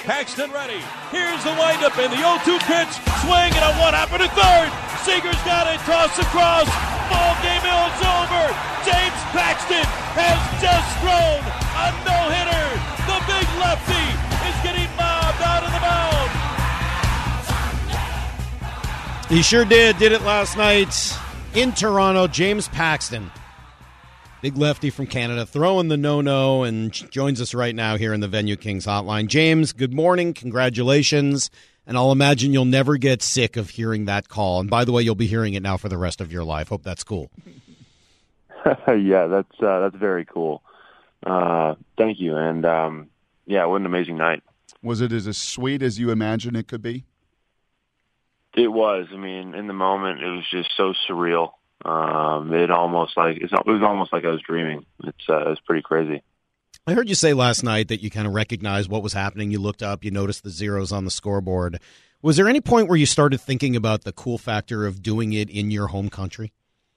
Paxton ready. Here's the windup and the 0-2 pitch. Swing and a one happened to third. Seager's got it. Toss across. Ball game is over. James Paxton has just thrown a no-hitter. The big lefty is getting mobbed out of the mound. He sure did it last night in Toronto. James Paxton, big lefty from Canada, throwing the no-no, and joins us right now here in the Venue Kings hotline. James, good morning. Congratulations. And I'll imagine you'll never get sick of hearing that call. And by the way, you'll be hearing it now for the rest of your life. Hope that's cool. Yeah, that's very cool. Thank you. And, what an amazing night. Was it as sweet as you imagined it could be? It was. I mean, in the moment, it was just so surreal. It was almost like I was dreaming. It was pretty crazy. I heard you say last night that you kind of recognized what was happening. You looked up, you noticed the zeros on the scoreboard. Was there any point where you started thinking about the cool factor of doing it in your home country?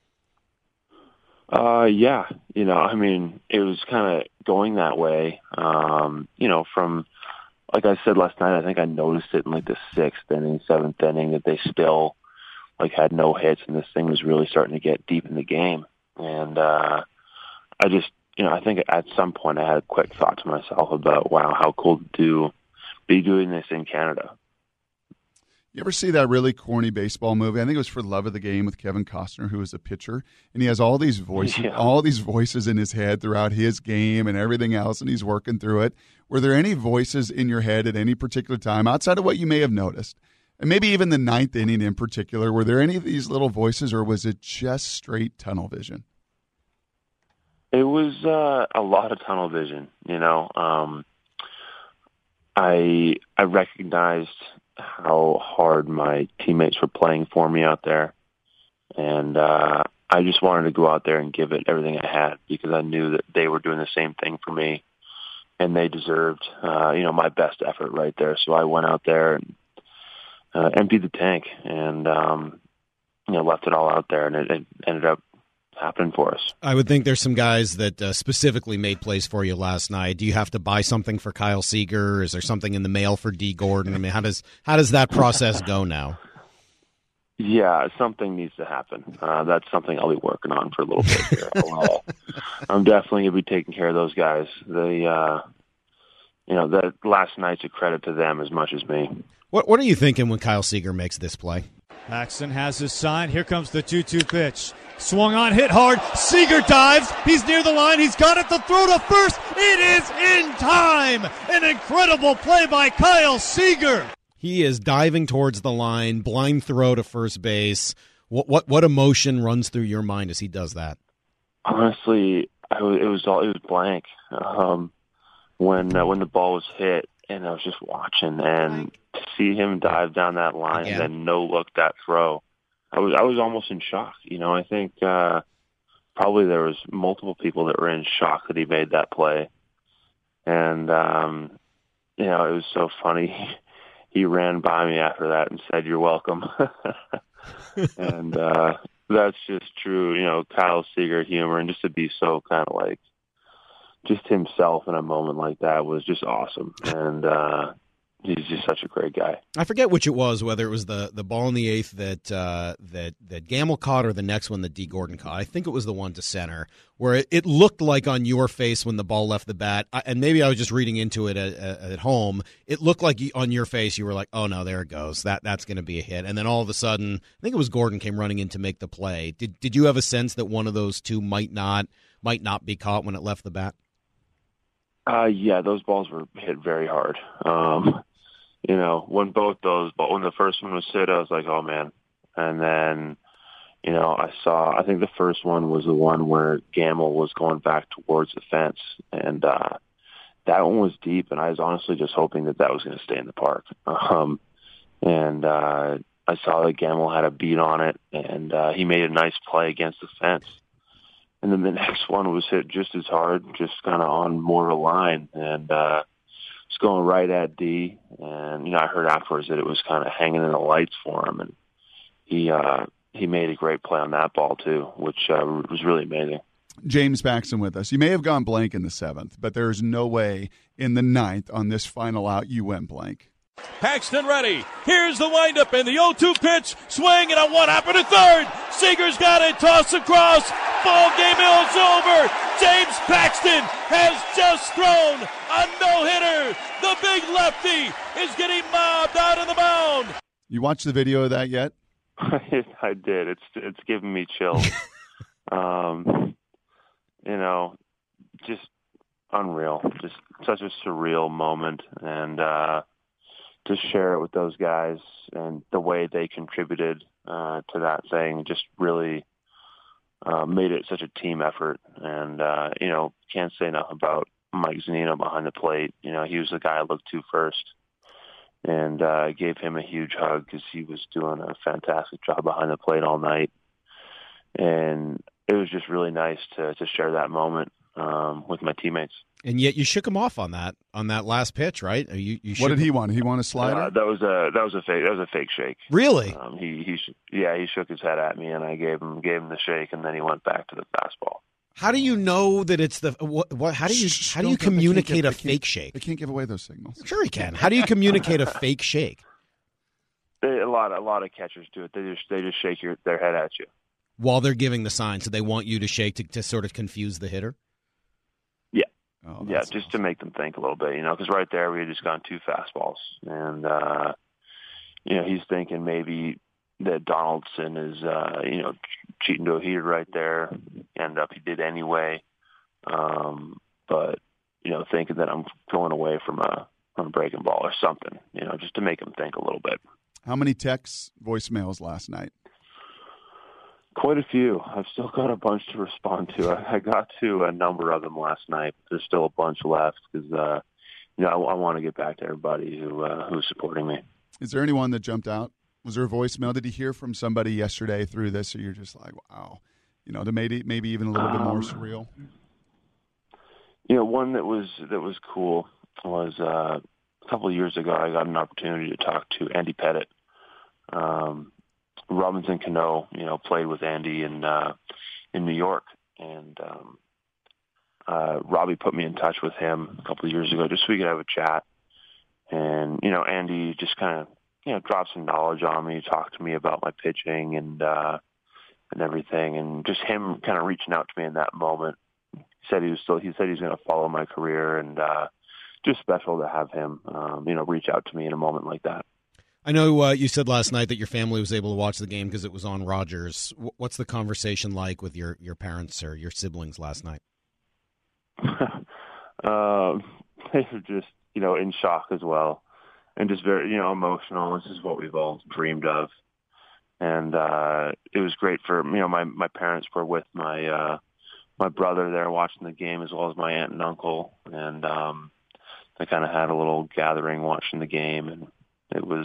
Yeah. It was kind of going that way. From, like I said last night, I think I noticed it in like the 6th inning, 7th inning that they still had no hits, and this thing was really starting to get deep in the game. And I think at some point I had a quick thought to myself about, wow, how cool to be doing this in Canada. You ever see that really corny baseball movie? I think it was For Love of the Game with Kevin Costner, who was a pitcher, and he has all these voices in his head throughout his game and everything else, and he's working through it. Were there any voices in your head at any particular time, outside of what you may have noticed, and maybe even the 9th inning in particular? Were there any of these little voices, or was it just straight tunnel vision? It was a lot of tunnel vision, I recognized how hard my teammates were playing for me out there, and I just wanted to go out there and give it everything I had, because I knew that they were doing the same thing for me, and they deserved, my best effort right there. So I went out there and emptied the tank and, left it all out there, and it ended up happening for us. I would think there's some guys that specifically made plays for you last night. Do you have to buy something for Kyle Seager? Is there something in the mail for Dee Gordon? I mean, how does that process go now? Yeah, something needs to happen. That's something I'll be working on for a little bit here. I'm definitely going to be taking care of those guys. That last night's a credit to them as much as me. What are you thinking when Kyle Seager makes this play? Paxton has his sign. Here comes the 2-2 pitch. Swung on, hit hard. Seager dives. He's near the line. He's got it to throw to first. It is in time. An incredible play by Kyle Seager. He is diving towards the line, blind throw to first base. What emotion runs through your mind as he does that? Honestly, it was blank. When the ball was hit, and I was just watching, and to see him dive down that line and then no look that throw, I was almost in shock. I think probably there was multiple people that were in shock that he made that play, and it was so funny. He ran by me after that and said, "You're welcome," and that's just true. Kyle Seager humor, and just to be so kind of like just himself in a moment like that was just awesome. And he's just such a great guy. I forget which it was, whether it was the ball in the 8th that Gamble caught or the next one that Dee Gordon caught. I think it was the one to center, where it looked like on your face when the ball left the bat, and maybe I was just reading into it at home, it looked like on your face you were like, oh no, there it goes. That's going to be a hit. And then all of a sudden, I think it was Gordon came running in to make the play. Did you have a sense that one of those two might not be caught when it left the bat? Yeah, those balls were hit very hard. When the first one was hit, I was like, oh man. And then, I think the first one was the one where Gamble was going back towards the fence, and that one was deep, and I was honestly just hoping that was going to stay in the park. I saw that Gamble had a beat on it, and he made a nice play against the fence. And then the next one was hit just as hard, just kind of on more of a line, and it's going right at D. And I heard afterwards that it was kind of hanging in the lights for him, and he made a great play on that ball too, which was really amazing. James Paxton with us. You may have gone blank in the 7th, but there is no way in the 9th on this final out you went blank. Paxton ready. Here's the windup and the 0-2 pitch. Swing and a 1-hopper to third. Seager's got it. Toss across. Ball game is over. James Paxton has just thrown a no-hitter. The big lefty is getting mobbed out of the mound. You watched the video of that yet? I did. It's giving me chills. Just unreal. Just such a surreal moment, and to share it with those guys and the way they contributed to that thing just really made it such a team effort. And can't say enough about Mike Zunino behind the plate. He was the guy I looked to first, and gave him a huge hug because he was doing a fantastic job behind the plate all night. And it was just really nice to share that moment with my teammates. And yet you shook him off on that last pitch, right? You what did he want? He want a slider? That was a fake shake. Really? He shook his head at me, and I gave him the shake, and then he went back to the fastball. How do you know that it's the what? How do you communicate a fake shake? They can't give away those signals. Sure, he can. How do you communicate a fake shake? A lot of catchers do it. They just shake their head at you while they're giving the sign. So they want you to shake to sort of confuse the hitter. Yeah. Oh, yeah, just awesome. To make them think a little bit, because right there we had just gone 2 fastballs, and he's thinking maybe that Donaldson is cheating to a heater right there. End up he did anyway, but thinking that I'm going away from a breaking ball or something, just to make him think a little bit. How many texts, voicemails last night? Quite a few. I've still got a bunch to respond to. I got to a number of them last night. There's still a bunch left because, I want to get back to everybody who's supporting me. Is there anyone that jumped out? Was there a voicemail? Did you hear from somebody yesterday through this, or you're just like, wow, to maybe even a little bit more surreal? One that was cool was a couple of years ago. I got an opportunity to talk to Andy Pettitte. Robinson Cano, played with Andy in New York, and Robbie put me in touch with him a couple of years ago just so we could have a chat. And Andy just kind of dropped some knowledge on me, talked to me about my pitching and everything, and just him kind of reaching out to me in that moment. He said he was going to follow my career, and just special to have him reach out to me in a moment like that. I know you said last night that your family was able to watch the game because it was on Rogers. What's the conversation like with your parents or your siblings last night? They were just, in shock as well, and just very, emotional. This is what we've all dreamed of. And it was great for, my parents were with my brother there watching the game, as well as my aunt and uncle. And they kind of had a little gathering watching the game, and it was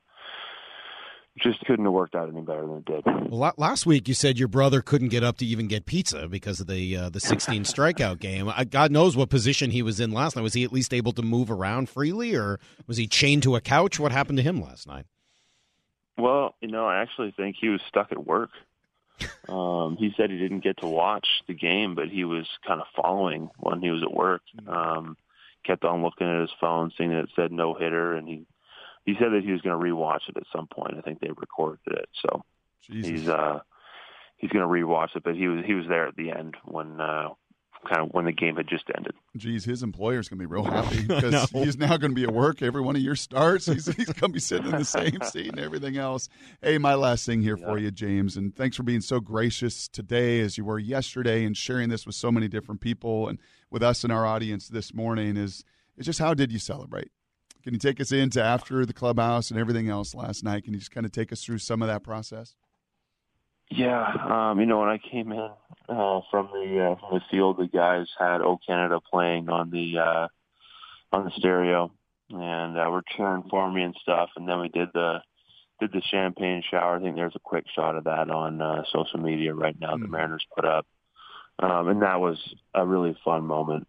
just couldn't have worked out any better than it did. Well, last week you said your brother couldn't get up to even get pizza because of the 16 strikeout game. God knows what position he was in last night. Was he at least able to move around freely, or was he chained to a couch? What happened to him last night? Well, I actually think he was stuck at work. He said he didn't get to watch the game, but he was kind of following when he was at work. Kept on looking at his phone, seeing that it said no hitter, and he said that he was going to rewatch it at some point. I think they recorded it, so Jesus. He's going to rewatch it. But he was there at the end when the game had just ended. Geez, his employer's going to be real happy because he's now going to be at work every one of your starts. He's going to be sitting in the same seat and everything else. Hey, my last thing here for you, James, and thanks for being so gracious today as you were yesterday and sharing this with so many different people and with us and our audience this morning. Is just how did you celebrate? Can you take us into after the clubhouse and everything else last night? Can you just kind of take us through some of that process? Yeah, when I came in from the field, the guys had "O Canada" playing on the stereo, and were cheering for me and stuff. And then we did the champagne shower. I think there's a quick shot of that on social media right now. The Mariners put up, and that was a really fun moment,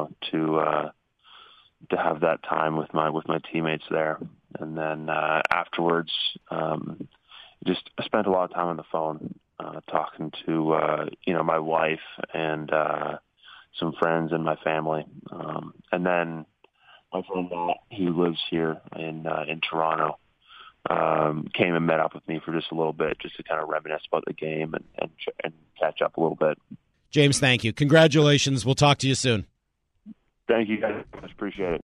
to have that time with my teammates there. And then afterwards, I spent a lot of time on the phone talking to my wife and some friends and my family, and then my friend Matt, who lives here in Toronto, came and met up with me for just a little bit, just to kind of reminisce about the game and catch up a little bit. James, thank you. Congratulations. We'll talk to you soon. Thank you guys. Much appreciate it.